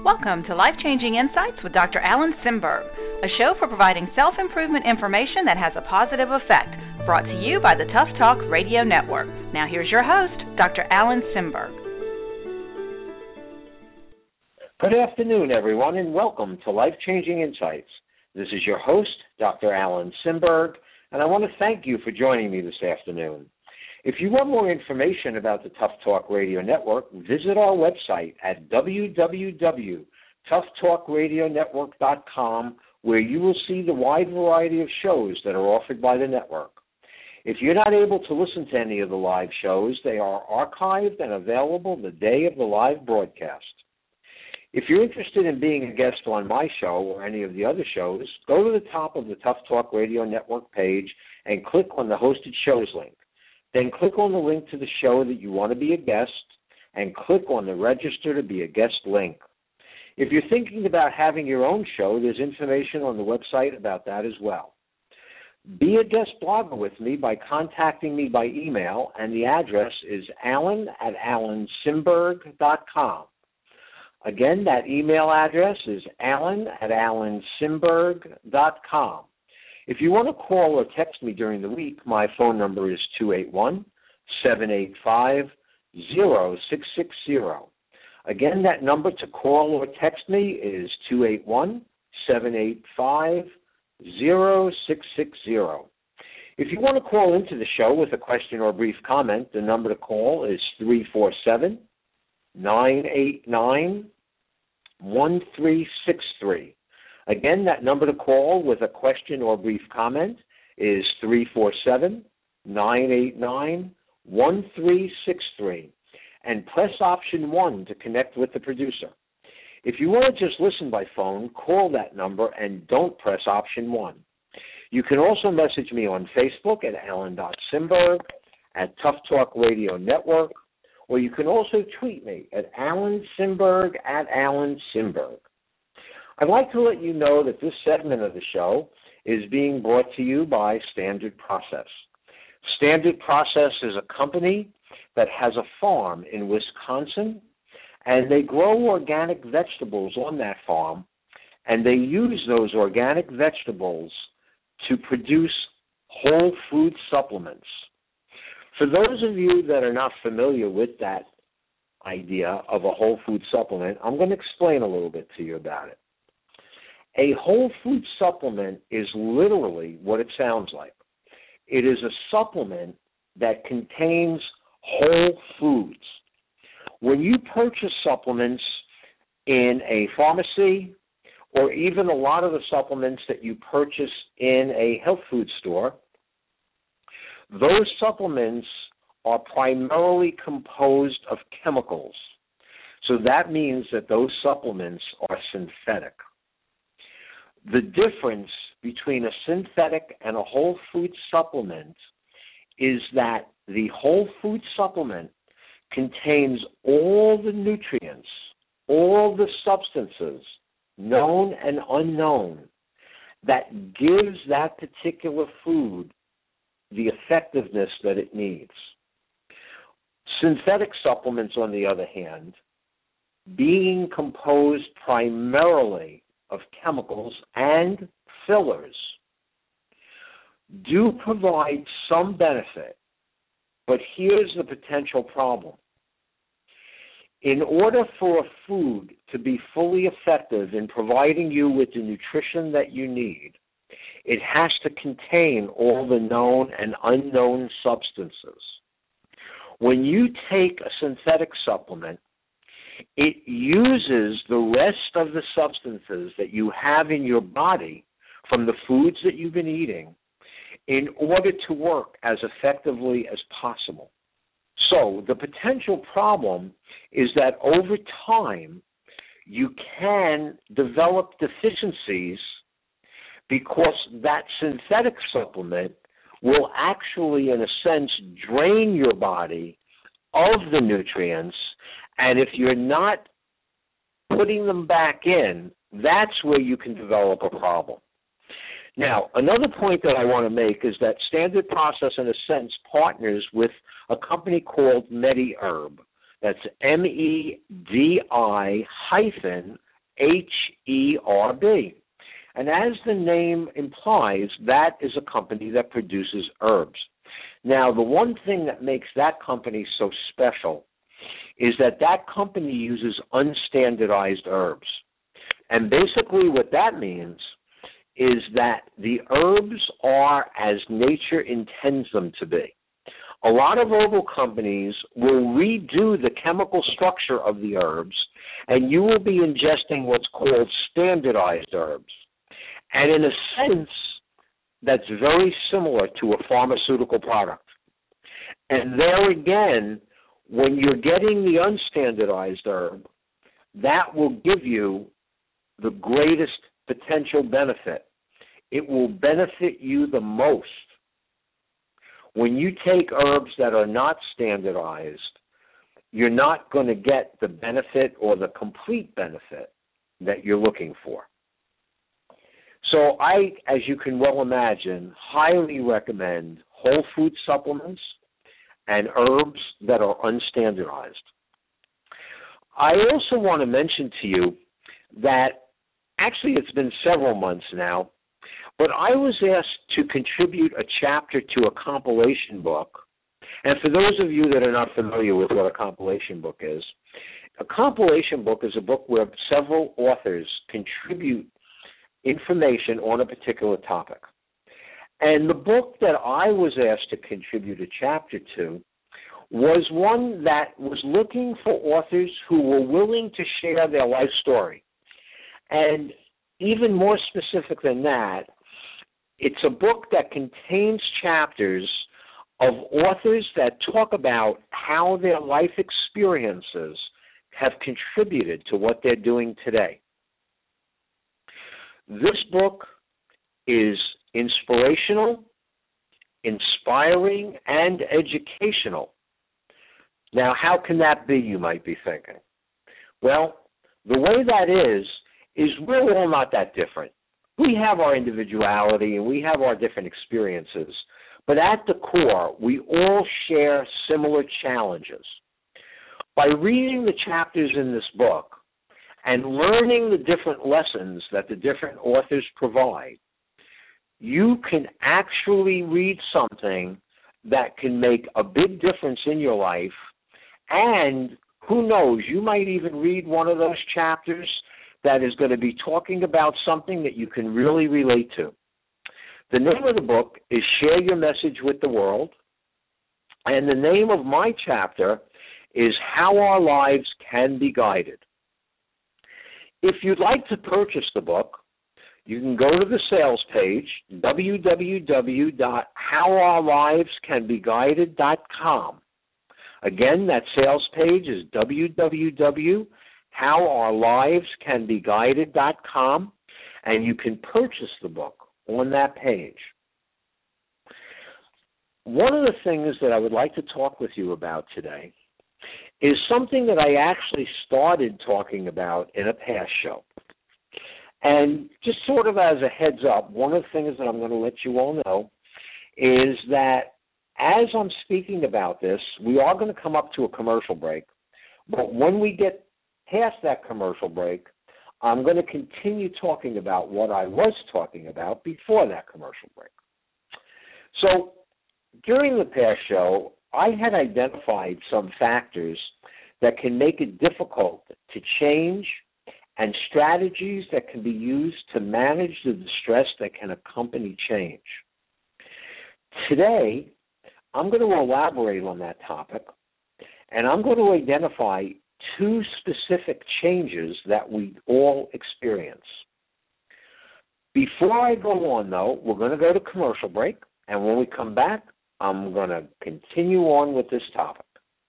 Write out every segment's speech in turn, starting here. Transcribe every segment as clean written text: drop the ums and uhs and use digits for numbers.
Welcome to Life-Changing Insights with Dr. Alan Simberg, a show for providing self-improvement information that has a positive effect, brought to you by the Tough Talk Radio Network. Now here's your host, Dr. Alan Simberg. Good afternoon, everyone, and welcome to Life-Changing Insights. This is your host, Dr. Alan Simberg, and I want to thank you for joining me this afternoon. If you want more information about the Tough Talk Radio Network, visit our website at www.toughtalkradionetwork.com, where you will see the wide variety of shows that are offered by the network. If you're not able to listen to any of the live shows, they are archived and available the day of the live broadcast. If you're interested in being a guest on my show or any of the other shows, go to the top of the Tough Talk Radio Network page and click on the hosted shows link. Then click on the link to the show that you want to be a guest and click on the register to be a guest link. If you're thinking about having your own show, there's information on the website about that as well. Be a guest blogger with me by contacting me by email, and the address is alan@alansimberg.com. Again, that email address is alan@alansimberg.com. If you want to call or text me during the week, my phone number is 281-785-0660. Again, that number to call or text me is 281-785-0660. If you want to call into the show with a question or a brief comment, the number to call is 347-989-1363. Again, that number to call with a question or brief comment is 347-989-1363. And press option 1 to connect with the producer. If you want to just listen by phone, call that number and don't press option 1. You can also message me on Facebook at alan.simberg, at Tough Talk Radio Network, or you can also tweet me at alansimberg, at alansimberg. I'd like to let you know that this segment of the show is being brought to you by Standard Process. Standard Process is a company that has a farm in Wisconsin, and they grow organic vegetables on that farm, and they use those organic vegetables to produce whole food supplements. For those of you that are not familiar with that idea of a whole food supplement, I'm going to explain a little bit to you about it. A whole food supplement is literally what it sounds like. It is a supplement that contains whole foods. When you purchase supplements in a pharmacy, or even a lot of the supplements that you purchase in a health food store, those supplements are primarily composed of chemicals. So that means that those supplements are synthetic. The difference between a synthetic and a whole food supplement is that the whole food supplement contains all the nutrients, all the substances, known and unknown, that gives that particular food the effectiveness that it needs. Synthetic supplements, on the other hand, being composed primarily of chemicals and fillers, do provide some benefit, but here's the potential problem. In order for a food to be fully effective in providing you with the nutrition that you need, it has to contain all the known and unknown substances. When you take a synthetic supplement, it uses the rest of the substances that you have in your body from the foods that you've been eating in order to work as effectively as possible. So the potential problem is that over time you can develop deficiencies because that synthetic supplement will actually, in a sense, drain your body of the nutrients, and if you're not putting them back in, that's where you can develop a problem. Now, another point that I want to make is that Standard Process, in a sense, partners with a company called MediHerb. That's MEDI H-E-R-B. And as the name implies, that is a company that produces herbs. Now, the one thing that makes that company so special is that that company uses unstandardized herbs. And basically what that means is that the herbs are as nature intends them to be. A lot of herbal companies will redo the chemical structure of the herbs, and you will be ingesting what's called standardized herbs. And in a sense, that's very similar to a pharmaceutical product. And there again, when you're getting the unstandardized herb, that will give you the greatest potential benefit. It will benefit you the most. When you take herbs that are not standardized, you're not going to get the benefit or the complete benefit that you're looking for. So I, as you can well imagine, highly recommend whole food supplements and herbs that are unstandardized. I also want to mention to you that actually it's been several months now, but I was asked to contribute a chapter to a compilation book. And for those of you that are not familiar with what a compilation book is, a compilation book is a book where several authors contribute information on a particular topic. And the book that I was asked to contribute a chapter to was one that was looking for authors who were willing to share their life story. And even more specific than that, it's a book that contains chapters of authors that talk about how their life experiences have contributed to what they're doing today. This book is inspirational, inspiring, and educational. Now, how can that be, you might be thinking? Well, the way that is we're all not that different. We have our individuality and we have our different experiences, but at the core, we all share similar challenges. By reading the chapters in this book and learning the different lessons that the different authors provide, you can actually read something that can make a big difference in your life, and who knows, you might even read one of those chapters that is going to be talking about something that you can really relate to. The name of the book is Share Your Message with the World, and the name of my chapter is How Our Lives Can Be Guided. If you'd like to purchase the book, you can go to the sales page, www.howourlivescanbeguided.com. Again, that sales page is www.howourlivescanbeguided.com, and you can purchase the book on that page. One of the things that I would like to talk with you about today is something that I actually started talking about in a past show. And just sort of as a heads up, one of the things that I'm going to let you all know is that as I'm speaking about this, we are going to come up to a commercial break. But when we get past that commercial break, I'm going to continue talking about what I was talking about before that commercial break. So during the past show, I had identified some factors that can make it difficult to change and strategies that can be used to manage the distress that can accompany change. Today, I'm going to elaborate on that topic, and I'm going to identify two specific changes that we all experience. Before I go on, though, we're going to go to commercial break, and when we come back, I'm going to continue on with this topic.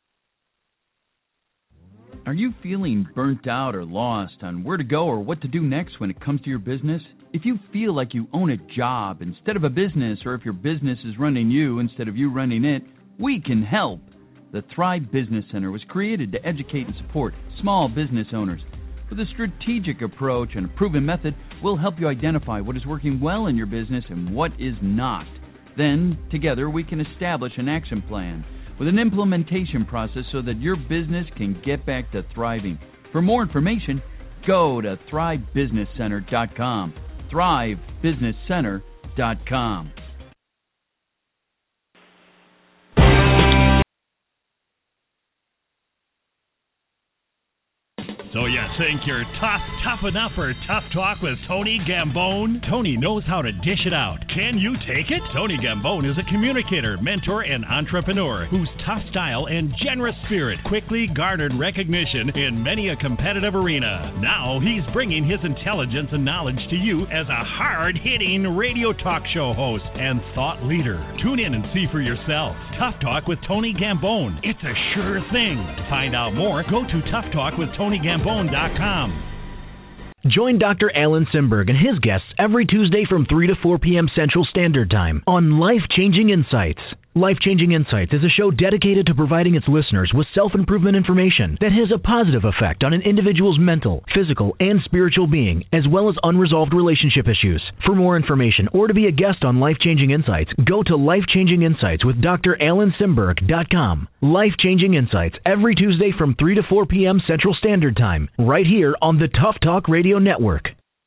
Are you feeling burnt out or lost on where to go or what to do next when it comes to your business? If you feel like you own a job instead of a business, or if your business is running you instead of you running it, we can help. The Thrive Business Center was created to educate and support small business owners. With a strategic approach and a proven method, we'll help you identify what is working well in your business and what is not. Then, together, we can establish an action plan with an implementation process so that your business can get back to thriving. For more information, Go to thrivebusinesscenter.com. thrivebusinesscenter.com. So you think you're tough enough for Tough Talk with Tony Gambone? Tony knows how to dish it out. Can you take it? Tony Gambone is a communicator, mentor, and entrepreneur whose tough style and generous spirit quickly garnered recognition in many a competitive arena. Now he's bringing his intelligence and knowledge to you as a hard-hitting radio talk show host and thought leader. Tune in and see for yourself. Tough Talk with Tony Gambone. It's a sure thing. To find out more, go to toughtalkwithtonyGambone.com. Join Dr. Alan Simberg and his guests every Tuesday from 3 to 4 p.m. Central Standard Time on Life-Changing Insights. Life-Changing Insights is a show dedicated to providing its listeners with self-improvement information that has a positive effect on an individual's mental, physical, and spiritual being, as well as unresolved relationship issues. For more information or to be a guest on Life-Changing Insights, go to Life-Changing Insights with DrAlanSimberg.com. Life-Changing Insights every Tuesday from 3 to 4 p.m. Central Standard Time, right here on the Tough Talk Radio Network.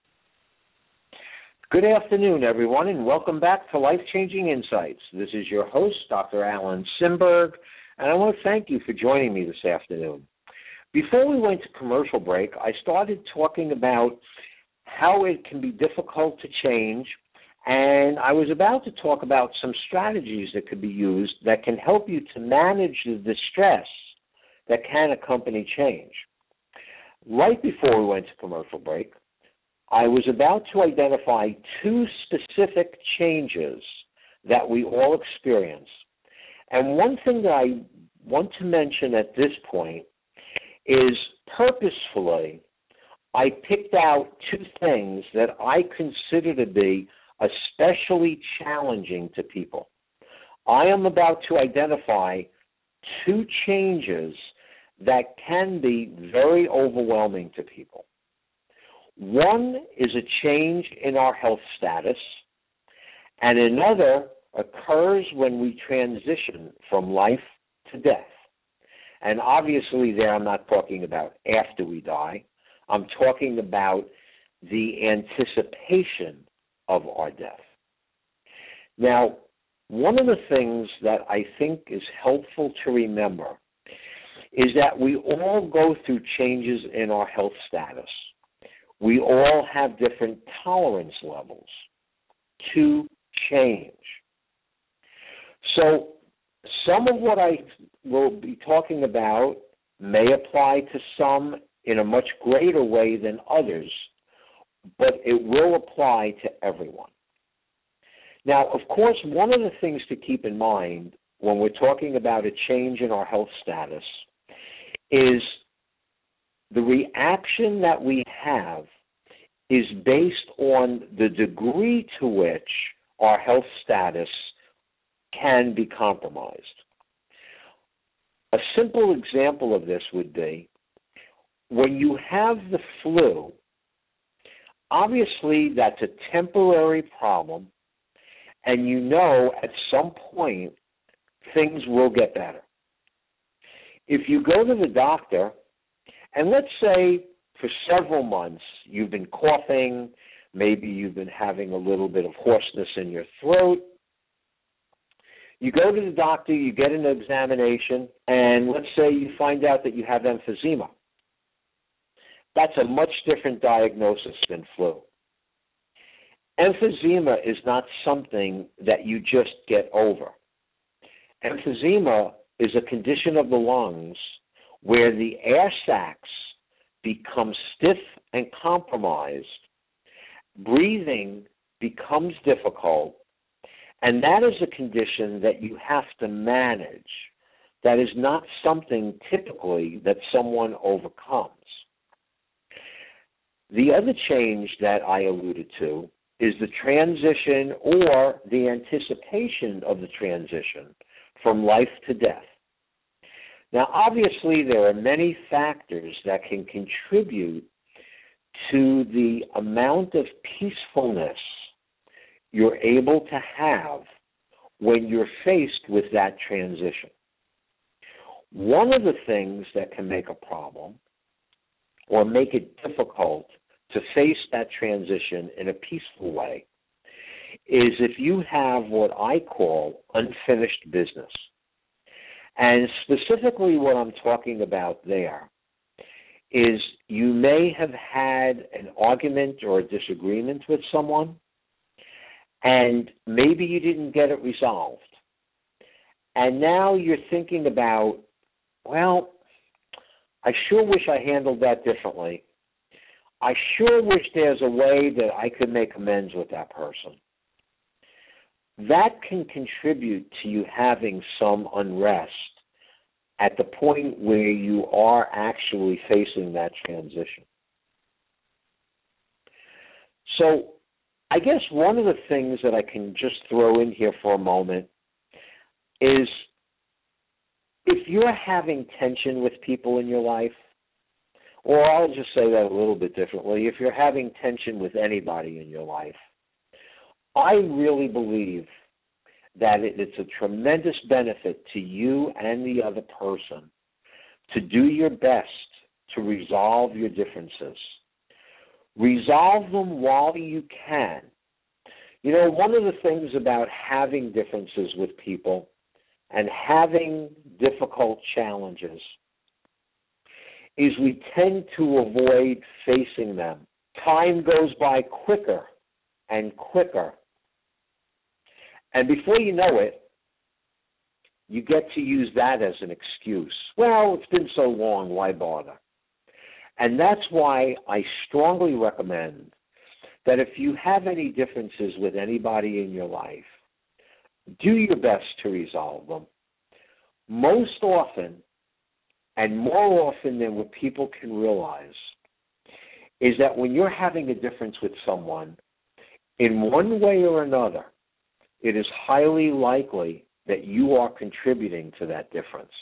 Good afternoon, everyone, and welcome back to Life-Changing Insights. This is your host, Dr. Alan Simberg, and I want to thank you for joining me this afternoon. Before we went to commercial break, I started talking about how it can be difficult to change, and I was about to talk about some strategies that could be used that can help you to manage the distress that can accompany change. Right before we went to commercial break, I was about to identify two specific changes that we all experience. And one thing that I want to mention at this point is purposefully I picked out two things that I consider to be especially challenging to people. I am about to identify two changes that can be very overwhelming to people. One is a change in our health status, and another occurs when we transition from life to death. And obviously there I'm not talking about after we die. I'm talking about the anticipation of our death. Now, one of the things that I think is helpful to remember is that we all go through changes in our health status. We all have different tolerance levels to change. So some of what I will be talking about may apply to some in a much greater way than others, but it will apply to everyone. Now, of course, one of the things to keep in mind when we're talking about a change in our health status is the reaction that we have is based on the degree to which our health status can be compromised. A simple example of this would be when you have the flu, obviously that's a temporary problem, and you know at some point things will get better. If you go to the doctor, and let's say for several months you've been coughing, maybe you've been having a little bit of hoarseness in your throat, you go to the doctor, you get an examination, and let's say you find out that you have emphysema. That's a much different diagnosis than flu. Emphysema is not something that you just get over. Emphysema is a condition of the lungs where the air sacs become stiff and compromised, breathing becomes difficult, and that is a condition that you have to manage. That is not something typically that someone overcomes. The other change that I alluded to is the transition or the anticipation of the transition from life to death. Now, obviously, there are many factors that can contribute to the amount of peacefulness you're able to have when you're faced with that transition. One of the things that can make a problem or make it difficult to face that transition in a peaceful way is if you have what I call unfinished business. And specifically what I'm talking about there is you may have had an argument or a disagreement with someone, and maybe you didn't get it resolved. And now you're thinking about, well, I sure wish I handled that differently. I sure wish there's a way that I could make amends with that person. That can contribute to you having some unrest at the point where you are actually facing that transition. So I guess one of the things that I can just throw in here for a moment is if you're having tension with people in your life, or I'll just say that a little bit differently, if you're having tension with anybody in your life, I really believe that it's a tremendous benefit to you and the other person to do your best to resolve your differences. Resolve them while you can. You know, one of the things about having differences with people and having difficult challenges is we tend to avoid facing them. Time goes by quicker and quicker. And before you know it, you get to use that as an excuse. Well, it's been so long, why bother? And that's why I strongly recommend that if you have any differences with anybody in your life, do your best to resolve them. Most often, and more often than what people can realize, is that when you're having a difference with someone, in one way or another, it is highly likely that you are contributing to that difference.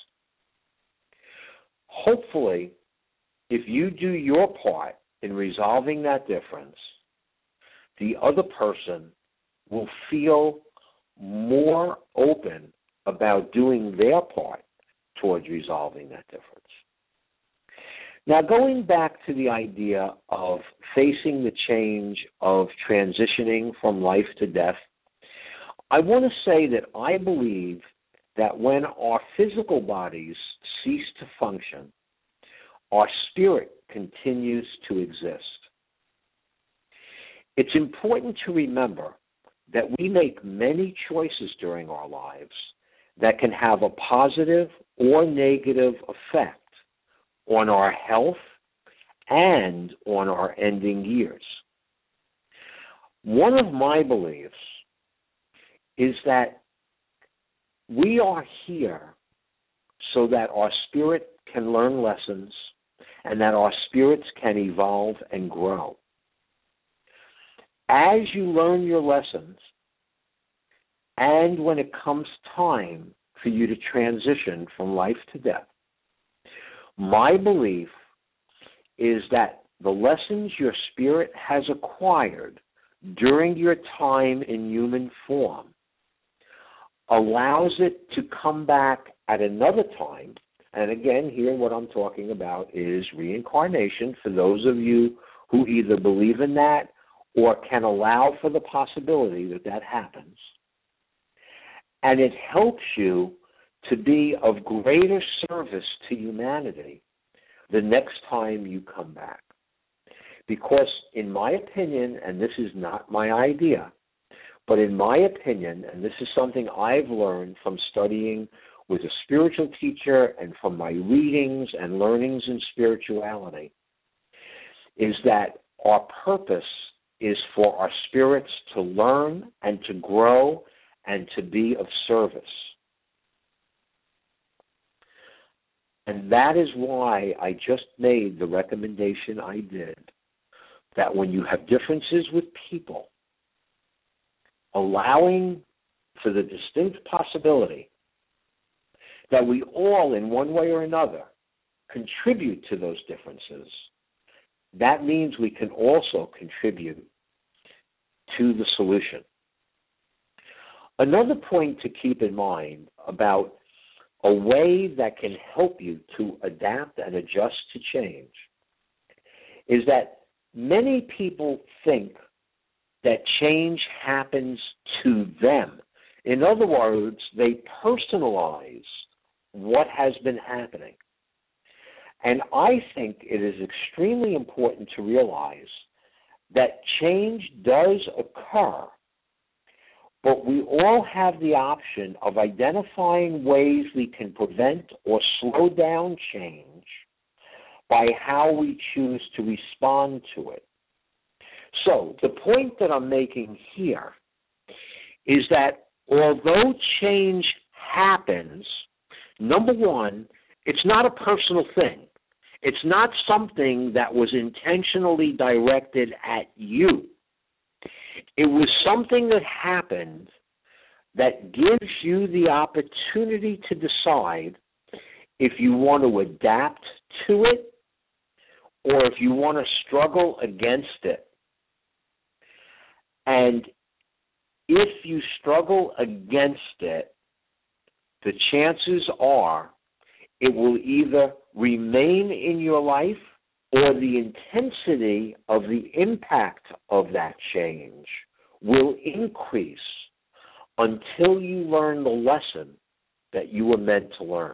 Hopefully, if you do your part in resolving that difference, the other person will feel more open about doing their part towards resolving that difference. Now, going back to the idea of facing the change of transitioning from life to death, I want to say that I believe that when our physical bodies cease to function, our spirit continues to exist. It's important to remember that we make many choices during our lives that can have a positive or negative effect on our health and on our ending years. One of my beliefs is that we are here so that our spirit can learn lessons and that our spirits can evolve and grow. As you learn your lessons, and when it comes time for you to transition from life to death, my belief is that the lessons your spirit has acquired during your time in human form allows it to come back at another time. And again, here what I'm talking about is reincarnation for those of you who either believe in that or can allow for the possibility that that happens. And it helps you to be of greater service to humanity the next time you come back. Because in my opinion, and this is not my idea, but in my opinion, and this is something I've learned from studying with a spiritual teacher and from my readings and learnings in spirituality, is that our purpose is for our spirits to learn and to grow and to be of service. And that is why I just made the recommendation I did, that when you have differences with people, allowing for the distinct possibility that we all, in one way or another, contribute to those differences, that means we can also contribute to the solution. Another point to keep in mind about a way that can help you to adapt and adjust to change is that many people think that change happens to them. In other words, they personalize what has been happening. And I think it is extremely important to realize that change does occur, but we all have the option of identifying ways we can prevent or slow down change by how we choose to respond to it. So the point that I'm making here is that although change happens, number one, it's not a personal thing. It's not something that was intentionally directed at you. It was something that happened that gives you the opportunity to decide if you want to adapt to it or if you want to struggle against it. And if you struggle against it, the chances are it will either remain in your life or the intensity of the impact of that change will increase until you learn the lesson that you were meant to learn.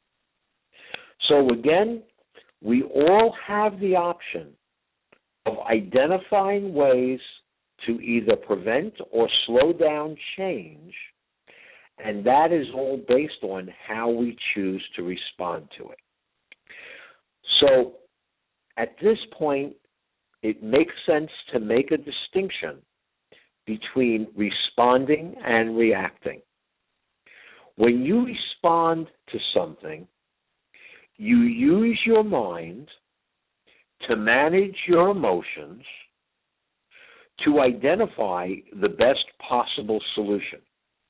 So again, we all have the option of identifying ways to either prevent or slow down change, and that is all based on how we choose to respond to it. So at this point, it makes sense to make a distinction between responding and reacting. When you respond to something, you use your mind to manage your emotions to identify the best possible solution.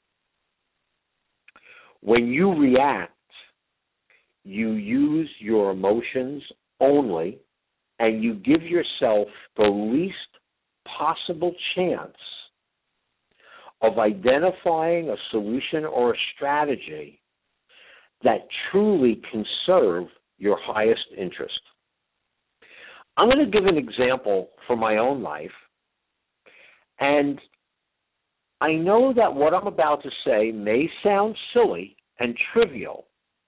When you react, you use your emotions only, and you give yourself the least possible chance of identifying a solution or a strategy that truly can serve your highest interest. I'm going to give an example from my own life, and I know that what I'm about to say may sound silly and trivial,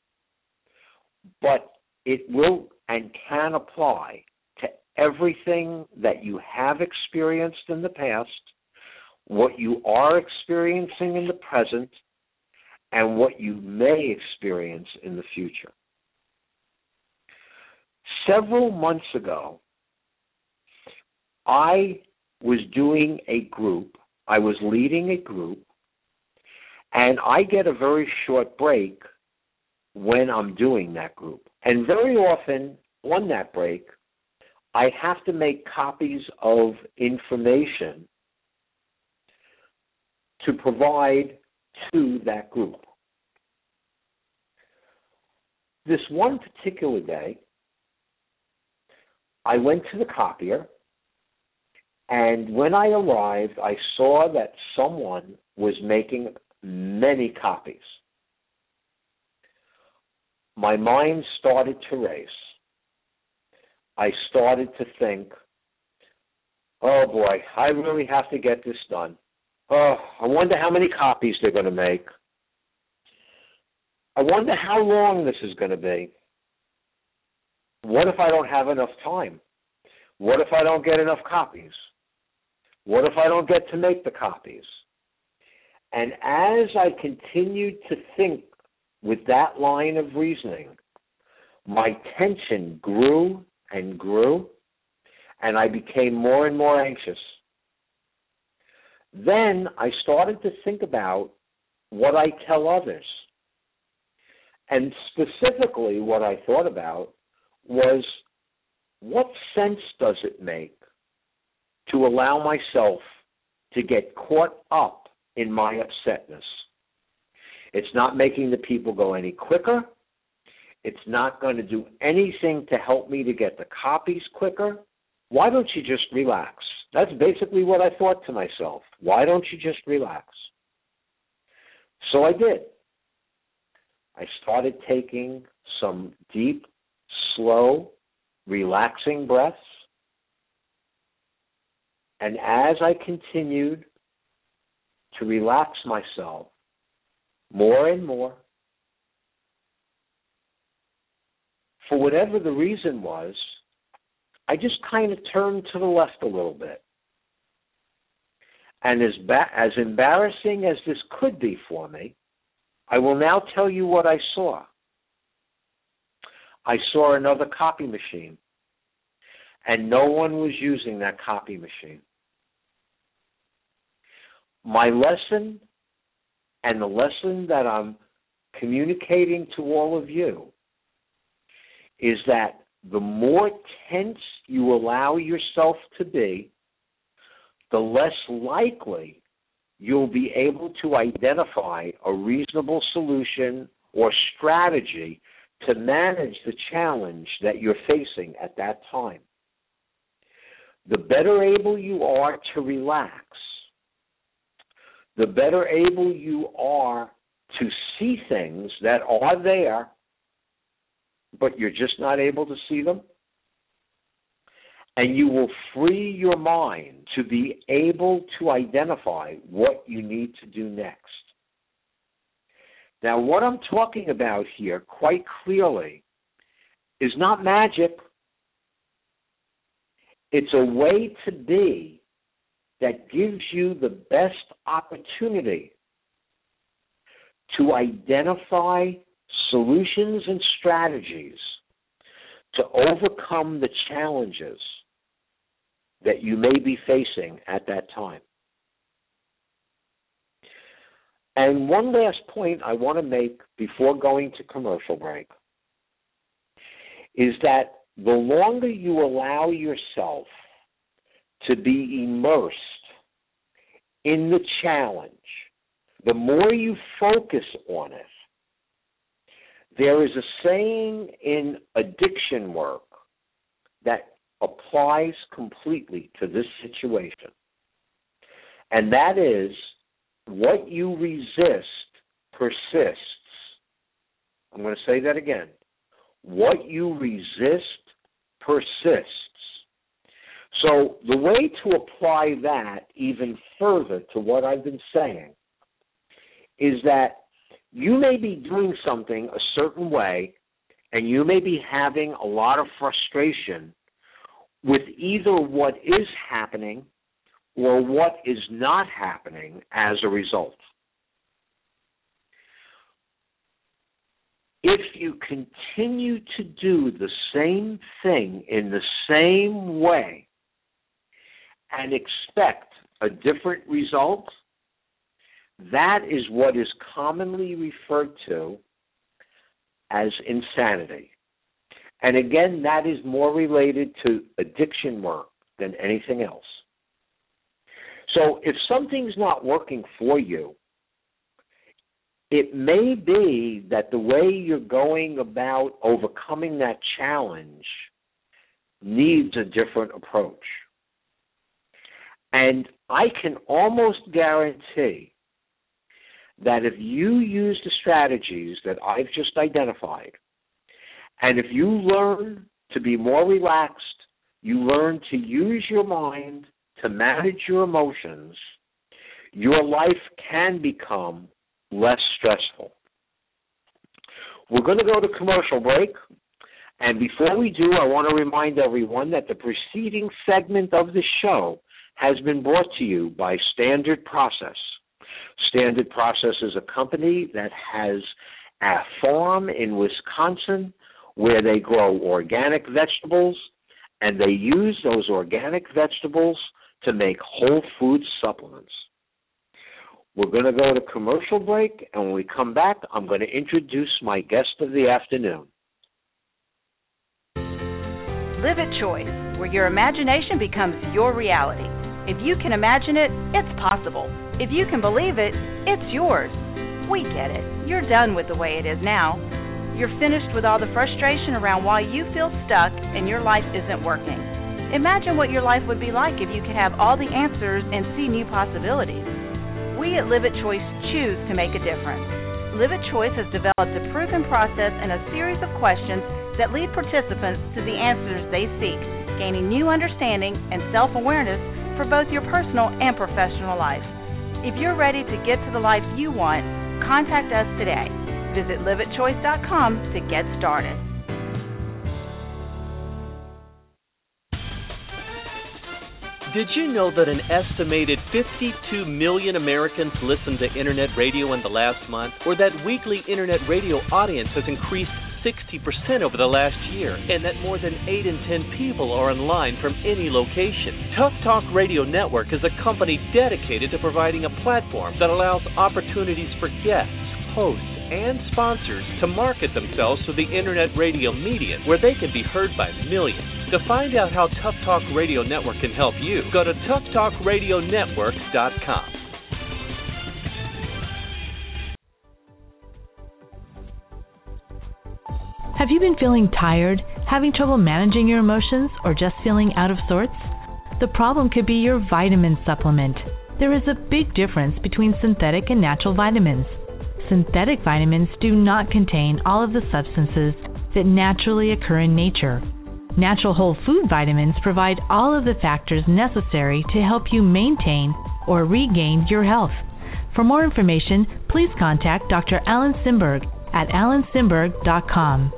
but it will and can apply to everything that you have experienced in the past, what you are experiencing in the present, and what you may experience in the future. Several months ago, I was doing a group. I was leading a group, and I get a very short break when I'm doing that group. And very often on that break, I have to make copies of information to provide to that group. This one particular day, I went to the copier, and when I arrived, I saw that someone was making many copies. My mind started to race. I started to think, oh boy, I really have to get this done. Oh, I wonder how many copies they're going to make. I wonder how long this is going to be. What if I don't have enough time? What if I don't get enough copies? What if I don't get to make the copies? And as I continued to think with that line of reasoning, my tension grew and grew, and I became more and more anxious. Then I started to think about what I tell others. And specifically what I thought about was, what sense does it make to allow myself to get caught up in my upsetness? It's not making the people go any quicker. It's not going to do anything to help me to get the copies quicker. Why don't you just relax? That's basically what I thought to myself. Why don't you just relax? So I did. I started taking some deep, slow, relaxing breaths. And as I continued to relax myself more and more, for whatever the reason was, I just kind of turned to the left a little bit. And as embarrassing as this could be for me, I will now tell you what I saw. I saw another copy machine, and no one was using that copy machine. My lesson, and the lesson that I'm communicating to all of you, is that the more tense you allow yourself to be, the less likely you'll be able to identify a reasonable solution or strategy to manage the challenge that you're facing at that time. The better able you are to relax, the better able you are to see things that are there, but you're just not able to see them. And you will free your mind to be able to identify what you need to do next. Now, what I'm talking about here, quite clearly, is not magic. It's a way to be that gives you the best opportunity to identify solutions and strategies to overcome the challenges that you may be facing at that time. And one last point I want to make before going to commercial break is that the longer you allow yourself to be immersed in the challenge, the more you focus on it. There is a saying in addiction work that applies completely to this situation, and that is, what you resist persists. I'm going to say that again. What you resist persists. So the way to apply that even further to what I've been saying is that you may be doing something a certain way, and you may be having a lot of frustration with either what is happening or what is not happening as a result. If you continue to do the same thing in the same way and expect a different result, that is what is commonly referred to as insanity. And again, that is more related to addiction work than anything else. So if something's not working for you, it may be that the way you're going about overcoming that challenge needs a different approach. And I can almost guarantee that if you use the strategies that I've just identified, and if you learn to be more relaxed, you learn to use your mind to manage your emotions, your life can become less stressful. We're going to go to commercial break, and before we do, I want to remind everyone that the preceding segment of the show has been brought to you by Standard Process. Standard Process is a company that has a farm in Wisconsin where they grow organic vegetables, and they use those organic vegetables to make whole food supplements. We're going to go to commercial break, and when we come back, I'm going to introduce my guest of the afternoon. Live at Choice, where your imagination becomes your reality. If you can imagine it, it's possible. If you can believe it, it's yours. We get it. You're done with the way it is now. You're finished with all the frustration around why you feel stuck and your life isn't working. Imagine what your life would be like if you could have all the answers and see new possibilities. We at Live at Choice choose to make a difference. Live at Choice has developed a proven process and a series of questions that lead participants to the answers they seek, gaining new understanding and self-awareness for both your personal and professional life. If you're ready to get to the life you want, contact us today. Visit liveitchoice.com to get started. Did you know that an estimated 52 million Americans listened to Internet radio in the last month? Or that weekly Internet radio audience has increased 60% over the last year, and that more than 8 in 10 people are online from any location? Tough Talk Radio Network is a company dedicated to providing a platform that allows opportunities for guests, hosts, and sponsors to market themselves to the Internet radio media, where they can be heard by millions. To find out how Tough Talk Radio Network can help you, go to toughtalkradionetwork.com. Have you been feeling tired, having trouble managing your emotions, or just feeling out of sorts? The problem could be your vitamin supplement. There is a big difference between synthetic and natural vitamins. Synthetic vitamins do not contain all of the substances that naturally occur in nature. Natural whole food vitamins provide all of the factors necessary to help you maintain or regain your health. For more information, please contact Dr. Alan Simberg at alansimberg.com.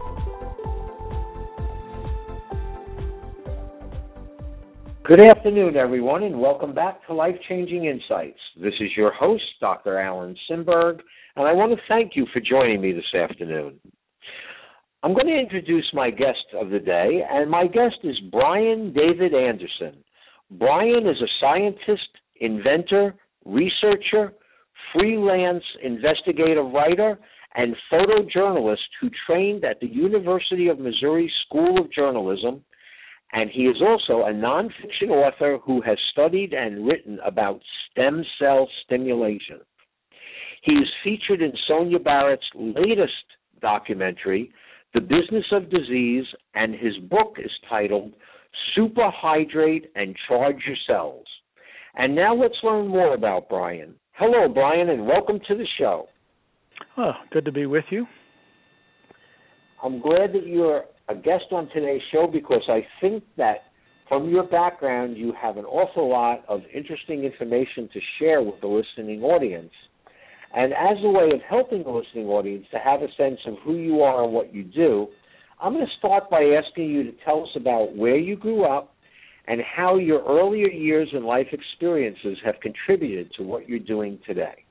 Good afternoon, everyone, and welcome back to Life-Changing Insights. This is your host, Dr. Alan Simberg, and I want to thank you for joining me this afternoon. I'm going to introduce my guest of the day, and my guest is Brian David Anderson. Brian is a scientist, inventor, researcher, freelance investigative writer, and photojournalist who trained at the University of Missouri School of Journalism, and he is also a nonfiction author who has studied and written about stem cell stimulation. He is featured in Sonia Barrett's latest documentary, The Business of Disease, and his book is titled Superhydrate and Charge Your Cells. And now let's learn more about Brian. Hello, Brian, and welcome to the show. Oh, good to be with you. I'm glad that you're a guest on today's show because I think that from your background you have an awful lot of interesting information to share with the listening audience. And as a way of helping the listening audience to have a sense of who you are and what you do, I'm going to start by asking you to tell us about where you grew up and how your earlier years and life experiences have contributed to what you're doing today.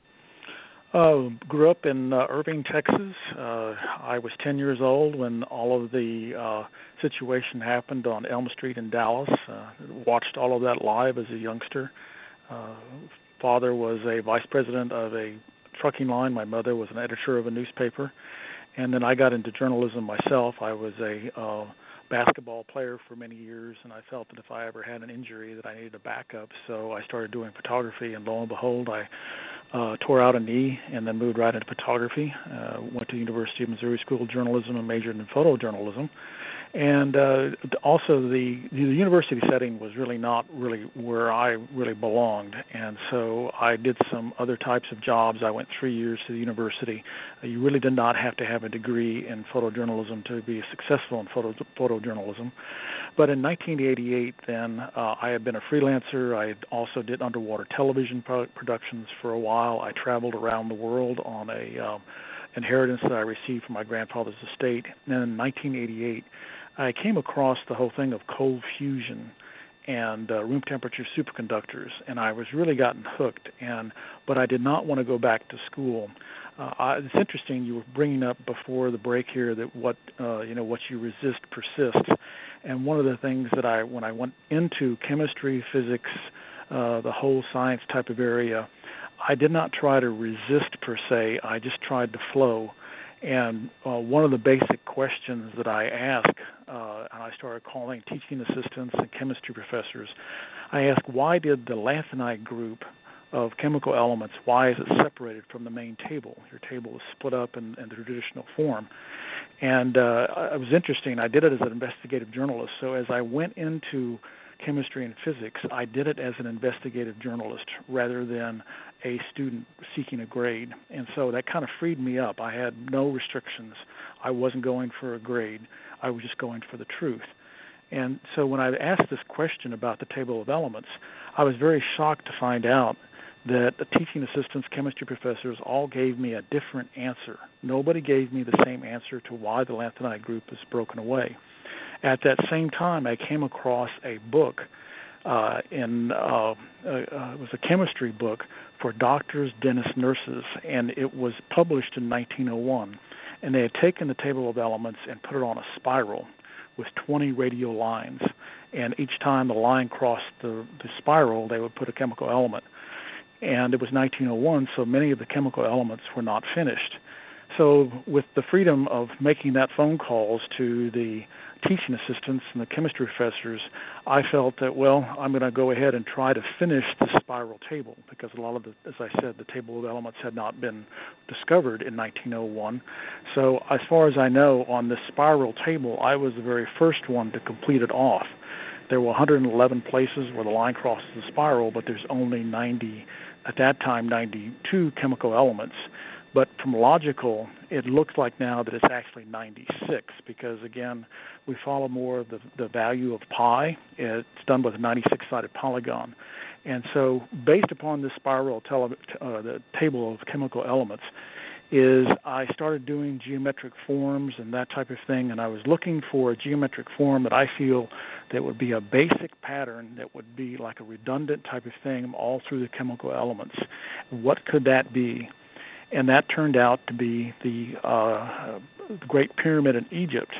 Grew up in Irving, Texas. I was 10 years old when all of the situation happened on Elm Street in Dallas. Watched all of that live as a youngster. Father was a vice president of a trucking line. My mother was an editor of a newspaper. And then I got into journalism myself. I was a basketball player for many years, and I felt that if I ever had an injury that I needed a backup. So I started doing photography, and lo and behold, I tore out a knee and then moved right into photography. Went to the University of Missouri School of Journalism and majored in photojournalism. And also the university setting was really not really where I really belonged. And so I did some other types of jobs. I went 3 years to the university. You really did not have to have a degree in photojournalism to be successful in photojournalism. But in 1988, then, I had been a freelancer. I also did underwater television productions for a while. I traveled around the world on a inheritance that I received from my grandfather's estate. And then in 1988, I came across the whole thing of cold fusion and room temperature superconductors, and I was really gotten hooked. But I did not want to go back to school. It's interesting. You were bringing up before the break here that what you resist persists. And one of the things that when I went into chemistry, physics, the whole science type of area, I did not try to resist per se. I just tried to flow. And one of the basic questions that I ask, and I started calling teaching assistants and chemistry professors, I asked, why did the lanthanide group of chemical elements, why is it separated from the main table? Your table is split up in the traditional form. And it was interesting. I did it as an investigative journalist. So as I went into chemistry and physics, I did it as an investigative journalist rather than a student seeking a grade. And so that kind of freed me up. I had no restrictions. I wasn't going for a grade. I was just going for the truth. And so when I asked this question about the table of elements, I was very shocked to find out that the teaching assistants, chemistry professors, all gave me a different answer. Nobody gave me the same answer to why the lanthanide group is broken away. At that same time, I came across a book it was a chemistry book for doctors, dentists, nurses, and it was published in 1901. And they had taken the table of elements and put it on a spiral with 20 radial lines. And each time the line crossed the spiral, they would put a chemical element. And it was 1901, so many of the chemical elements were not finished. So with the freedom of making that phone calls to the teaching assistants and the chemistry professors, I felt that, well, I'm going to go ahead and try to finish the spiral table, because a lot of as I said, the table of elements had not been discovered in 1901. So as far as I know, on this spiral table, I was the very first one to complete it off. There were 111 places where the line crosses the spiral, but there's only 92 chemical elements. But from logical, it looks like now that it's actually 96, because, again, we follow more of the value of pi. It's done with a 96-sided polygon. And so based upon this spiral the table of chemical elements, is I started doing geometric forms and that type of thing, and I was looking for a geometric form that I feel that would be a basic pattern that would be like a redundant type of thing all through the chemical elements. What could that be? And that turned out to be the Great Pyramid in Egypt.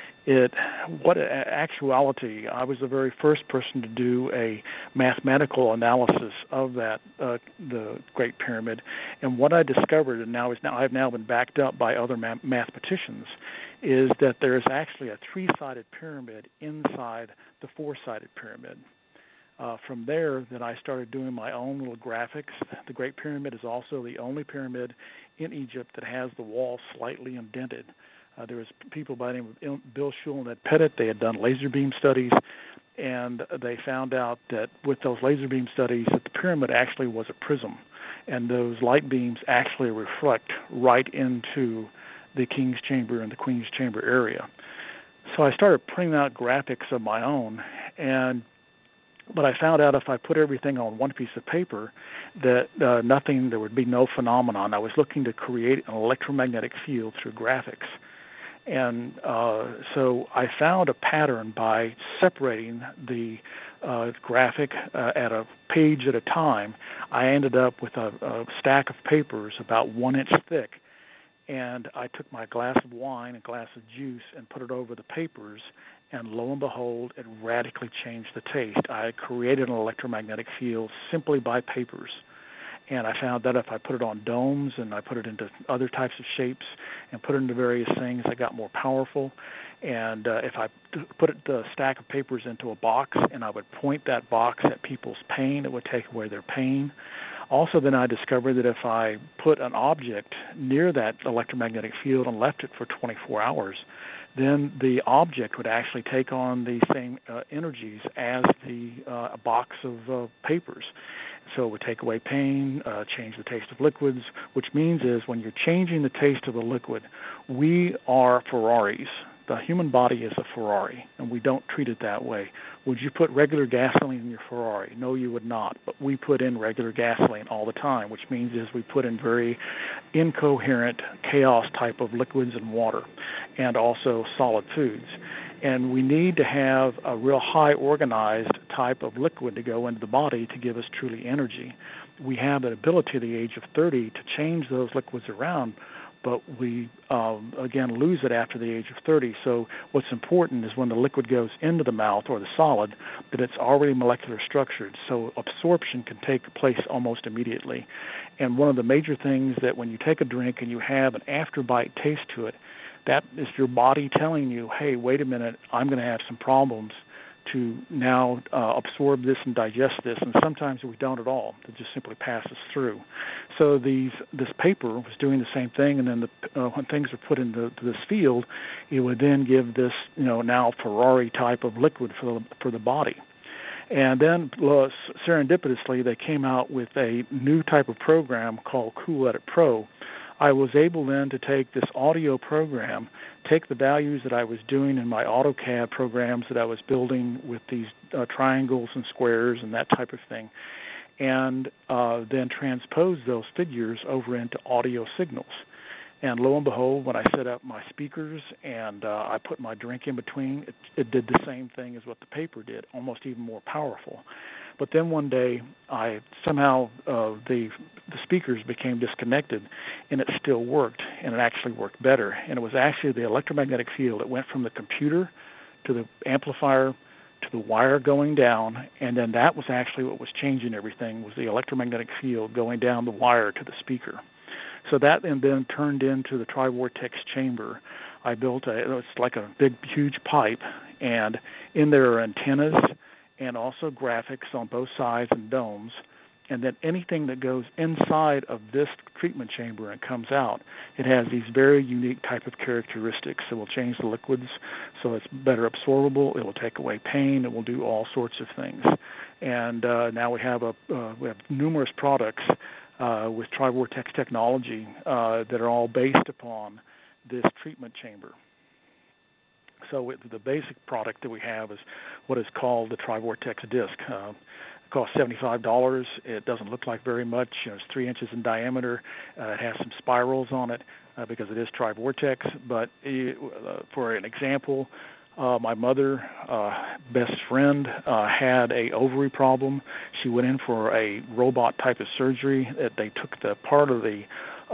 Actuality, I was the very first person to do a mathematical analysis of that, the Great Pyramid. And what I discovered, and I've now been backed up by other mathematicians, is that there is actually a three-sided pyramid inside the four-sided pyramid. From there, then I started doing my own little graphics. The Great Pyramid is also the only pyramid in Egypt that has the wall slightly indented. There was people by the name of Bill Schul and Ed Pettit. They had done laser beam studies, and they found out that with those laser beam studies that the pyramid actually was a prism, and those light beams actually reflect right into the King's Chamber and the Queen's Chamber area. So I started printing out graphics of my own, but I found out if I put everything on one piece of paper that there would be no phenomenon. I was looking to create an electromagnetic field through graphics. And so I found a pattern by separating the graphic at a page at a time. I ended up with a stack of papers about 1 inch thick. And I took my glass of wine, a glass of juice, and put it over the papers, and lo and behold, it radically changed the taste. I created an electromagnetic field simply by papers. And I found that if I put it on domes and I put it into other types of shapes and put it into various things, I got more powerful. And if I put the stack of papers into a box and I would point that box at people's pain, it would take away their pain. Also, then I discovered that if I put an object near that electromagnetic field and left it for 24 hours, then the object would actually take on the same energies as the box of papers. So it would take away pain, change the taste of liquids, which means is when you're changing the taste of a liquid, we are Ferraris. The human body is a Ferrari, and we don't treat it that way. Would you put regular gasoline in your Ferrari? No, you would not. But we put in regular gasoline all the time, which means is we put in very incoherent chaos type of liquids and water, and also solid foods. And we need to have a real high organized type of liquid to go into the body to give us truly energy. We have an ability at the age of 30 to change those liquids around, but we, again, lose it after the age of 30. So what's important is when the liquid goes into the mouth or the solid, that it's already molecular structured, so absorption can take place almost immediately. And one of the major things that when you take a drink and you have an after-bite taste to it, that is your body telling you, hey, wait a minute, I'm going to have some problems to now absorb this and digest this, and sometimes we don't at all. It just simply passes through. So this paper was doing the same thing, and then when things are put into this field, it would then give this, now Ferrari type of liquid for the body. And then serendipitously, they came out with a new type of program called Cool Edit Pro. I was able then to take this audio program, take the values that I was doing in my AutoCAD programs that I was building with these triangles and squares and that type of thing, and then transpose those figures over into audio signals. And lo and behold, when I set up my speakers and I put my drink in between, it did the same thing as what the paper did, almost even more powerful. But then one day, the speakers became disconnected, and it still worked, and it actually worked better. And it was actually the electromagnetic field. It went from the computer to the amplifier to the wire going down, and then that was actually what was changing everything, was the electromagnetic field going down the wire to the speaker. So that then turned into the Tri-Vortex chamber. I built it's like a big, huge pipe, and in there are antennas and also graphics on both sides and domes, and then anything that goes inside of this treatment chamber and comes out, it has these very unique type of characteristics. It will change the liquids so it's better absorbable. It will take away pain. It will do all sorts of things. And now we have numerous products with Tri-Vortex technology that are all based upon this treatment chamber. So the basic product that we have is what is called the Tri-Vortex disc. It costs $75. It doesn't look like very much. It's 3 inches in diameter. It has some spirals on it because it is Tri-Vortex. But for an example, my mother, best friend, had a ovary problem. She went in for a robot type of surgery. They took the part of the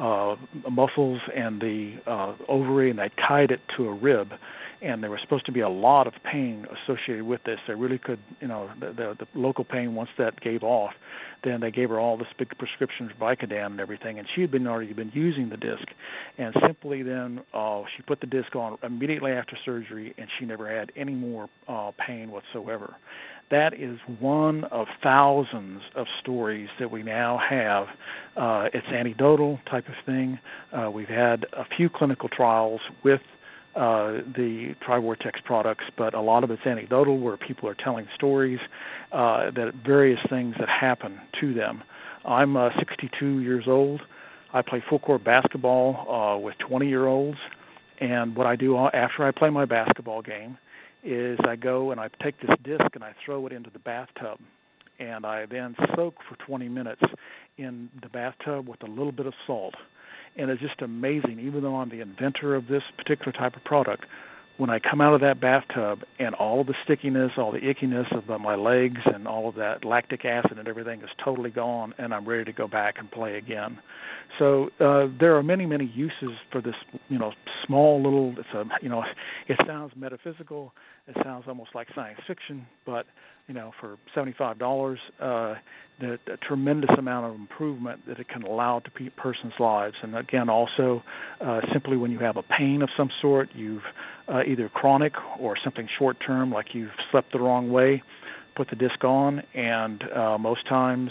muscles and the ovary, and they tied it to a rib. And there was supposed to be a lot of pain associated with this. They really could, the local pain, once that gave off, then they gave her all this big prescription for Vicodin and everything. And she had already been using the disc. And simply then she put the disc on immediately after surgery, and she never had any more pain whatsoever. That is one of thousands of stories that we now have. It's anecdotal type of thing. We've had a few clinical trials with the Tri-Vortex products, but a lot of it's anecdotal, where people are telling stories that various things that happen to them. I'm 62 years old. I play full-court basketball with 20-year-olds, and what I do after I play my basketball game is I go and I take this disc and I throw it into the bathtub, and I then soak for 20 minutes in the bathtub with a little bit of salt. And it's just amazing, even though I'm the inventor of this particular type of product, when I come out of that bathtub and all of the stickiness, all the ickiness of my legs and all of that lactic acid and everything is totally gone, and I'm ready to go back and play again. So there are many, many uses for this, small little, it sounds metaphysical, it sounds almost like science fiction, but for $75, the tremendous amount of improvement that it can allow to person's lives. And again, also simply when you have a pain of some sort, you've either chronic or something short-term, like you've slept the wrong way, put the disc on, and most times,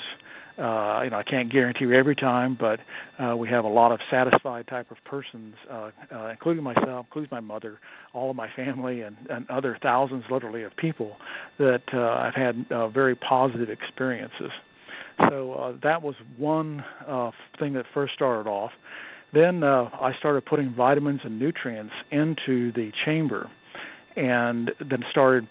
I can't guarantee you every time, but we have a lot of satisfied type of persons, including myself, including my mother, all of my family, and other thousands, literally, of people that I've had very positive experiences. So that was one thing that first started off. Then I started putting vitamins and nutrients into the chamber. And then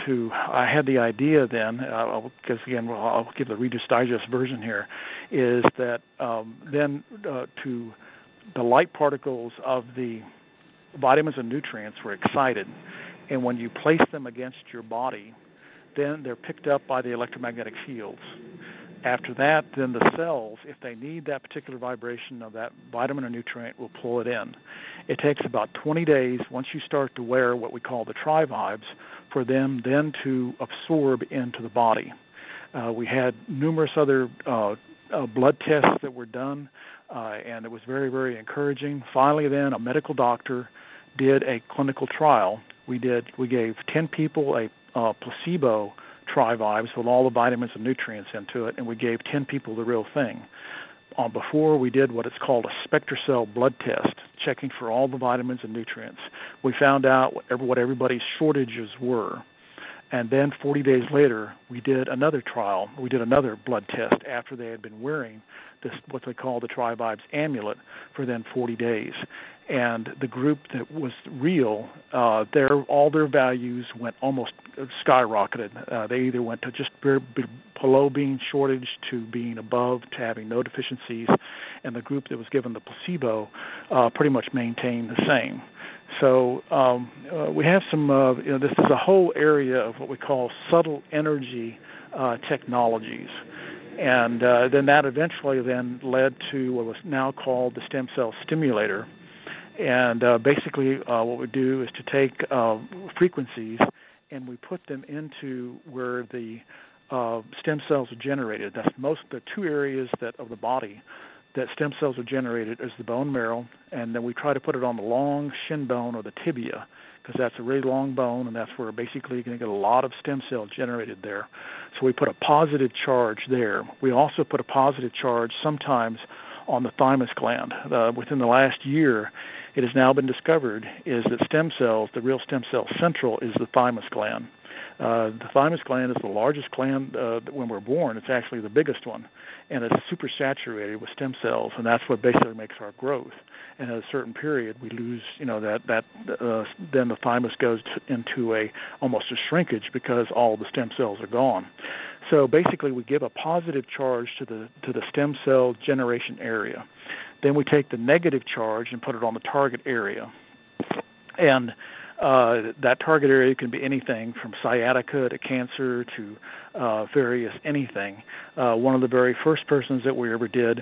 I had the idea then, because again, I'll give the Reader's Digest version here, is that then to the light particles of the vitamins and nutrients were excited. And when you place them against your body, then they're picked up by the electromagnetic fields. After that, then the cells, if they need that particular vibration of that vitamin or nutrient, will pull it in. It takes about 20 days, once you start to wear what we call the Tri-Vibes, for them then to absorb into the body. We had numerous other blood tests that were done, and it was very, very encouraging. Finally, then, a medical doctor did a clinical trial. We gave 10 people a placebo Tri-Vibes with all the vitamins and nutrients into it, and we gave 10 people the real thing. Before, we did what is called a SpectraCell blood test, checking for all the vitamins and nutrients. We found out what everybody's shortages were, And then 40 days later, we did another trial. We did another blood test after they had been wearing this, what they call the TriVibes amulet, for then 40 days. And the group that was real, all their values went almost skyrocketed. They either went to just below being shortage to being above to having no deficiencies, and the group that was given the placebo pretty much maintained the same. So we have some, this is a whole area of what we call subtle energy technologies. And then that eventually then led to what was now called the stem cell stimulator. And basically what we do is to take frequencies and we put them into where the stem cells are generated. That's the two areas of the body that stem cells are generated is the bone marrow, and then we try to put it on the long shin bone or the tibia, because that's a really long bone, and that's where basically you're going to get a lot of stem cells generated there. So we put a positive charge there. We also put a positive charge sometimes on the thymus gland. Within the last year, it has now been discovered is that stem cells, the real stem cell central, is the thymus gland. The thymus gland is the largest gland when we're born. It's actually the biggest one, and it's super saturated with stem cells, and that's what basically makes our growth. And at a certain period, we lose, then the thymus goes into almost a shrinkage because all the stem cells are gone. So basically, we give a positive charge to the stem cell generation area. Then we take the negative charge and put it on the target area, and that target area can be anything from sciatica to cancer to various anything. One of the very first persons that we ever did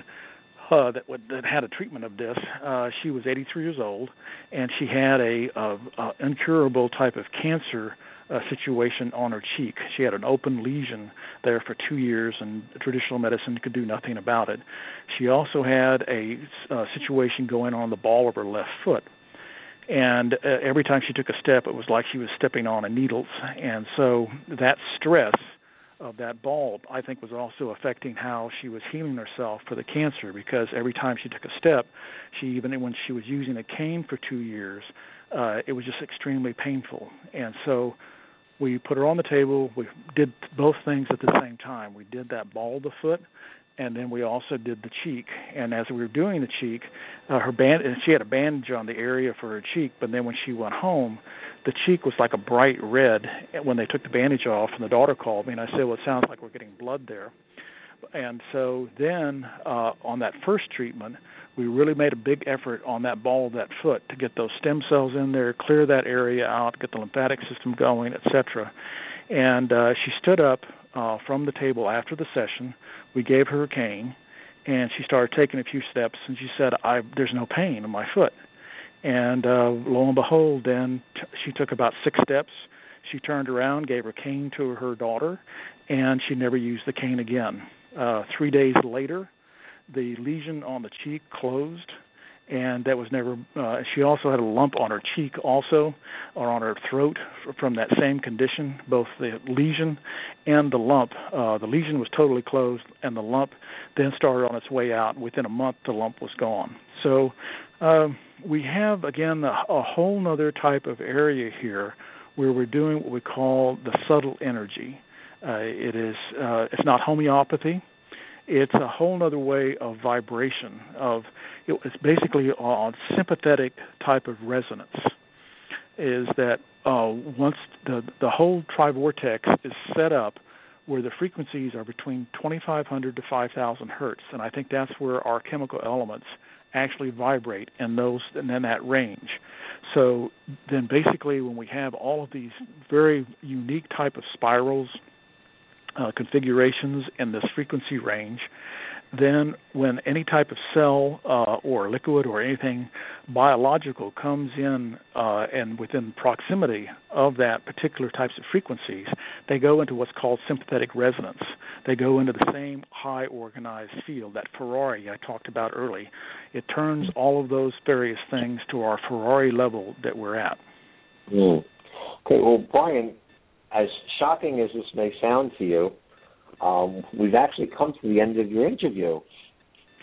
that had a treatment of this, she was 83 years old, and she had a incurable type of cancer situation on her cheek. She had an open lesion there for 2 years, and traditional medicine could do nothing about it. She also had a situation going on the ball of her left foot. And every time she took a step, it was like she was stepping on needles. And so that stress of that ball, I think, was also affecting how she was healing herself for the cancer, because every time she took a step, even when she was using a cane for 2 years, it was just extremely painful. And so we put her on the table. We did both things at the same time. We did that ball of the foot, and then we also did the cheek. And as we were doing the cheek, she had a bandage on the area for her cheek, but then when she went home, the cheek was like a bright red when they took the bandage off, and the daughter called me, and I said, well, it sounds like we're getting blood there. And so then on that first treatment, we really made a big effort on that ball of that foot to get those stem cells in there, clear that area out, get the lymphatic system going, etc. And she stood up from the table after the session. We gave her a cane, and she started taking a few steps, and she said, there's no pain in my foot. And lo and behold, then she took about 6 steps. She turned around, gave her cane to her daughter, and she never used the cane again. 3 days later, the lesion on the cheek closed, and that was never, she also had a lump on her cheek also, or on her throat from that same condition, both the lesion and the lump. The lesion was totally closed, and the lump then started on its way out. Within a month, the lump was gone. So we have, again, a whole other type of area here where we're doing what we call the subtle energy. It's not homeopathy. It's a whole other way of vibration. It's basically a sympathetic type of resonance. Is that once the whole trivortex is set up where the frequencies are between 2,500 to 5,000 hertz, and I think that's where our chemical elements actually vibrate in that range. So then basically when we have all of these very unique type of spirals, configurations in this frequency range, then when any type of cell or liquid or anything biological comes in and within proximity of that particular types of frequencies, they go into what's called sympathetic resonance. They go into the same high organized field, that Ferrari I talked about early. It turns all of those various things to our Ferrari level that we're at. Okay, well, Brian, as shocking as this may sound to you, we've actually come to the end of your interview.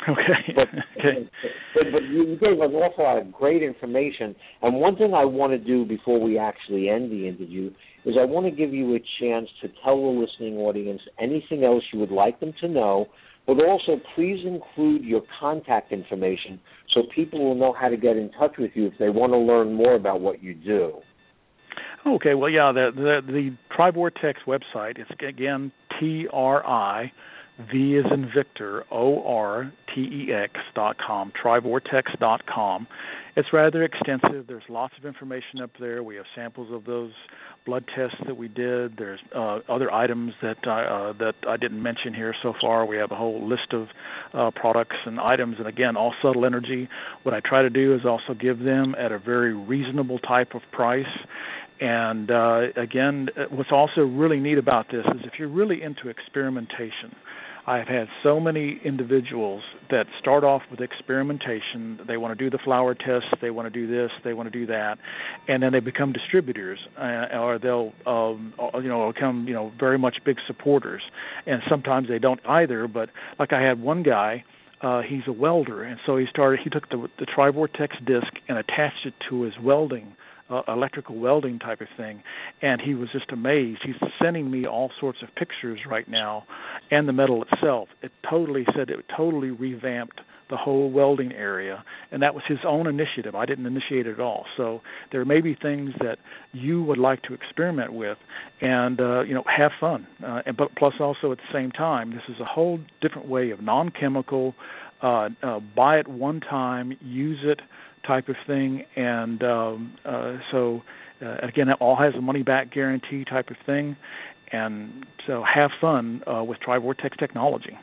Okay. But you gave an awful lot of great information. And one thing I want to do before we actually end the interview is I want to give you a chance to tell the listening audience anything else you would like them to know, but also please include your contact information so people will know how to get in touch with you if they want to learn more about what you do. Okay, well, yeah, the TriVortex website is, again, TRIV as in Victor, ORTEX.com, TriVortex.com. It's rather extensive. There's lots of information up there. We have samples of those blood tests that we did. There's other items that I didn't mention here so far. We have a whole list of products and items, and again, all subtle energy. What I try to do is also give them at a very reasonable type of price. And again, what's also really neat about this is if you're really into experimentation, I've had so many individuals that start off with experimentation. They want to do the flower tests, they want to do this, they want to do that, and then they become distributors, or they'll become very much big supporters. And sometimes they don't either. But like I had one guy. He's a welder, and so he took the TriVortex disc and attached it to his welding. Electrical welding type of thing, and he was just amazed. He's sending me all sorts of pictures right now, and the metal itself. It totally revamped the whole welding area, and that was his own initiative. I didn't initiate it at all. So there may be things that you would like to experiment with, and have fun. But plus also at the same time, this is a whole different way of non-chemical. Buy it one time, use it type of thing, and so again, it all has a money-back guarantee type of thing, and so have fun with TriVortex technology.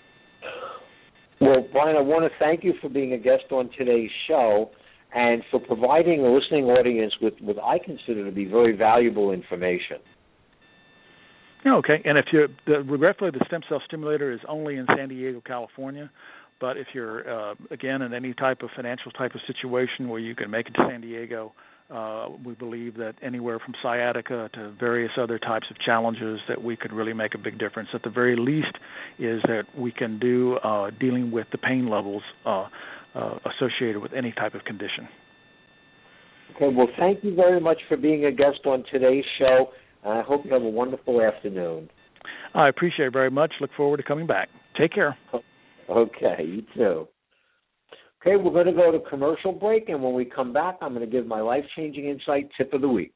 Well, Brian, I want to thank you for being a guest on today's show and for providing the listening audience with what I consider to be very valuable information. Okay, and regretfully, the stem cell stimulator is only in San Diego, California. But if you're, again, in any type of financial type of situation where you can make it to San Diego, we believe that anywhere from sciatica to various other types of challenges that we could really make a big difference. At the very least is that we can do dealing with the pain levels associated with any type of condition. Okay, well, thank you very much for being a guest on today's show. I hope you have a wonderful afternoon. I appreciate it very much. Look forward to coming back. Take care. Okay, you too. Okay, we're going to go to commercial break, and when we come back, I'm going to give my life-changing insight tip of the week.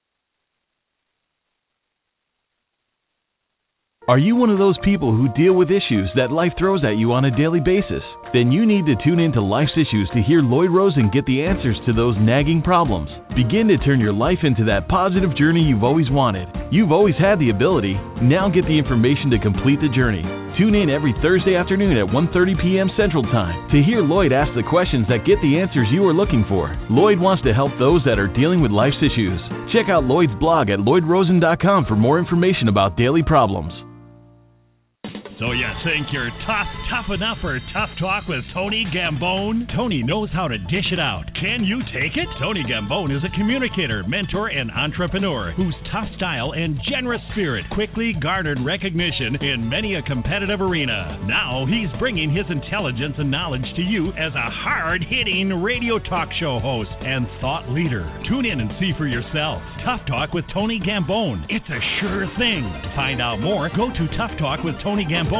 Are you one of those people who deal with issues that life throws at you on a daily basis? Then you need to tune into Life's Issues to hear Lloyd Rosen get the answers to those nagging problems. Begin to turn your life into that positive journey you've always wanted. You've always had the ability. Now get the information to complete the journey. Tune in every Thursday afternoon at 1:30 p.m. Central Time to hear Lloyd ask the questions that get the answers you are looking for. Lloyd wants to help those that are dealing with life's issues. Check out Lloyd's blog at LloydRosen.com for more information about daily problems. So you think you're tough enough for Tough Talk with Tony Gambone? Tony knows how to dish it out. Can you take it? Tony Gambone is a communicator, mentor, and entrepreneur whose tough style and generous spirit quickly garnered recognition in many a competitive arena. Now he's bringing his intelligence and knowledge to you as a hard-hitting radio talk show host and thought leader. Tune in and see for yourself. Tough Talk with Tony Gambone. It's a sure thing. To find out more, go to toughtalkwithtonyGambone.com.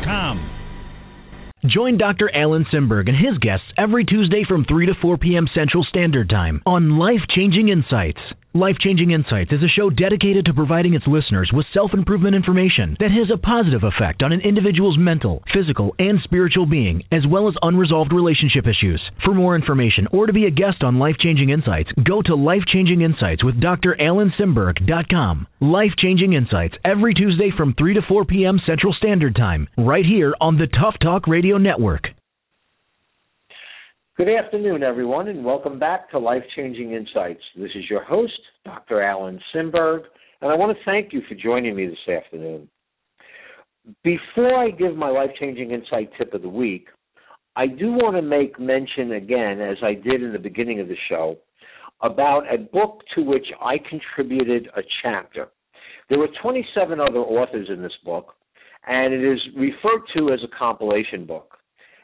Join Dr. Alan Simberg and his guests every Tuesday from 3 to 4 p.m. Central Standard Time on Life-Changing Insights. Life-Changing Insights is a show dedicated to providing its listeners with self-improvement information that has a positive effect on an individual's mental, physical, and spiritual being, as well as unresolved relationship issues. For more information or to be a guest on Life-Changing Insights, go to Life-Changing Insights with DrAlanSimberg.com. Life-Changing Insights every Tuesday from 3 to 4 p.m. Central Standard Time, right here on the Tough Talk Radio Network. Good afternoon, everyone, and welcome back to Life-Changing Insights. This is your host, Dr. Alan Simberg, and I want to thank you for joining me this afternoon. Before I give my Life-Changing Insight tip of the week, I do want to make mention again, as I did in the beginning of the show, about a book to which I contributed a chapter. There were 27 other authors in this book, and it is referred to as a compilation book.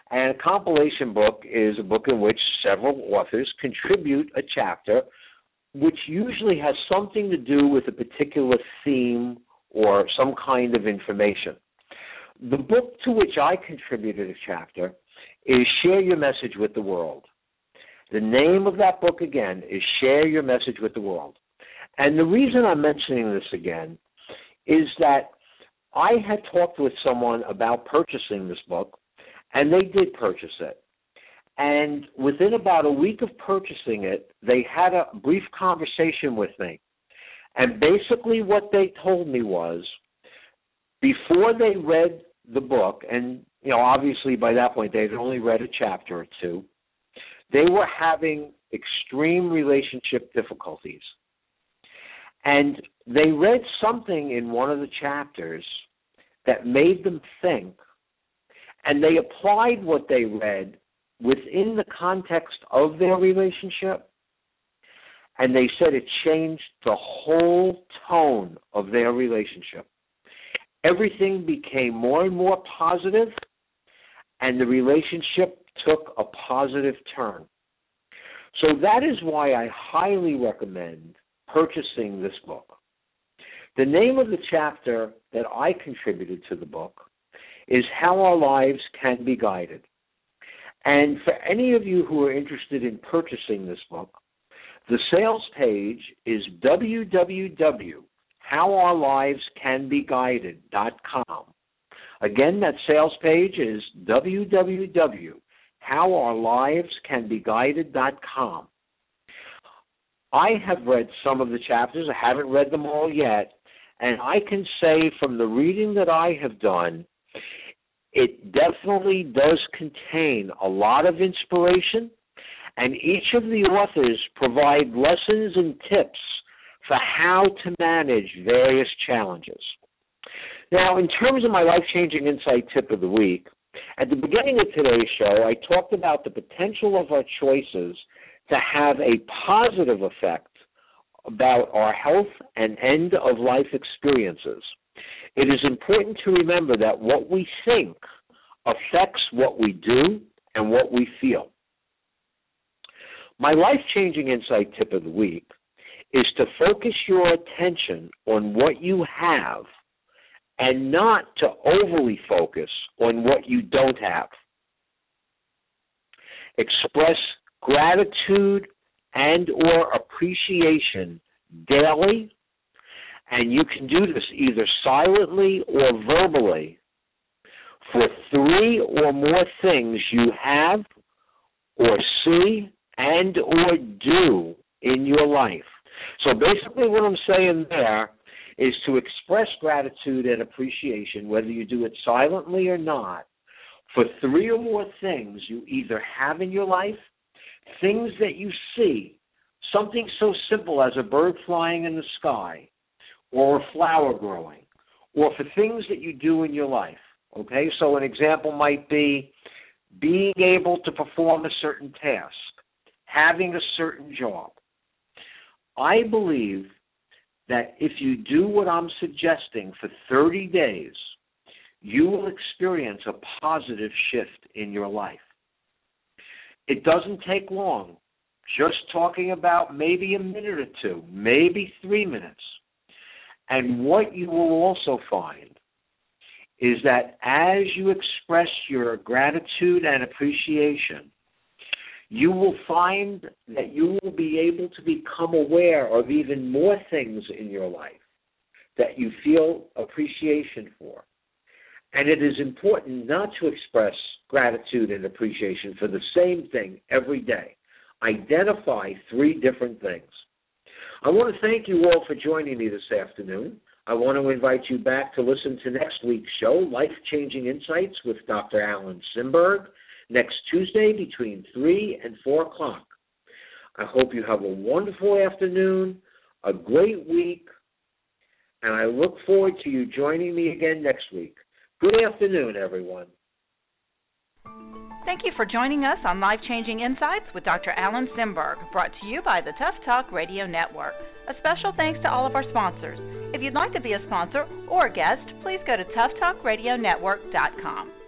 And a compilation book is a book in which several authors contribute a chapter which usually has something to do with a particular theme or some kind of information. The book to which I contributed a chapter is Share Your Message with the World. The name of that book, again, is Share Your Message with the World. And the reason I'm mentioning this again is that I had talked with someone about purchasing this book, and they did purchase it. And within about a week of purchasing it, they had a brief conversation with me. And basically what they told me was, before they read the book, and obviously by that point they had only read a chapter or two, they were having extreme relationship difficulties. And they read something in one of the chapters that made them think, and they applied what they read within the context of their relationship, and they said it changed the whole tone of their relationship. Everything became more and more positive, and the relationship took a positive turn. So that is why I highly recommend purchasing this book. The name of the chapter that I contributed to the book is How Our Lives Can Be Guided. And for any of you who are interested in purchasing this book, the sales page is www.howourlivescanbeguided.com. Again, that sales page is www.howourlivescanbeguided.com. I have read some of the chapters. I haven't read them all yet. And I can say from the reading that I have done, it definitely does contain a lot of inspiration, and each of the authors provide lessons and tips for how to manage various challenges. Now, in terms of my life-changing insight tip of the week, at the beginning of today's show, I talked about the potential of our choices to have a positive effect about our health and end-of-life experiences. It is important to remember that what we think affects what we do and what we feel. My life-changing insight tip of the week is to focus your attention on what you have and not to overly focus on what you don't have. Express gratitude and or appreciation daily, and you can do this either silently or verbally for 3 or more things you have or see and or do in your life. So basically what I'm saying there is to express gratitude and appreciation, whether you do it silently or not, for 3 or more things you either have in your life, things that you see, something so simple as a bird flying in the sky, or a flower growing, or for things that you do in your life. Okay, so an example might be being able to perform a certain task, having a certain job. I believe that if you do what I'm suggesting for 30 days, you will experience a positive shift in your life. It doesn't take long. Just talking about maybe a minute or 2, maybe 3 minutes. And what you will also find is that as you express your gratitude and appreciation, you will find that you will be able to become aware of even more things in your life that you feel appreciation for. And it is important not to express gratitude and appreciation for the same thing every day. Identify 3 different things. I want to thank you all for joining me this afternoon. I want to invite you back to listen to next week's show, Life-Changing Insights with Dr. Alan Simberg, next Tuesday between 3 and 4 o'clock. I hope you have a wonderful afternoon, a great week, and I look forward to you joining me again next week. Good afternoon, everyone. Thank you for joining us on Life-Changing Insights with Dr. Alan Simberg, brought to you by the Tough Talk Radio Network. A special thanks to all of our sponsors. If you'd like to be a sponsor or a guest, please go to toughtalkradionetwork.com.